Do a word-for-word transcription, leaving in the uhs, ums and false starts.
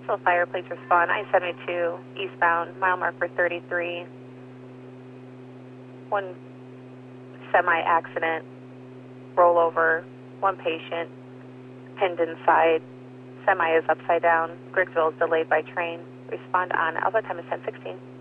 Huntsville Fire, please respond. I seventy-two eastbound, mile marker thirty-three. One semi-accident, rollover, one patient, pinned inside. Semi is upside down. Griggsville is delayed by train. Respond on Alpha. Time is ten sixteen.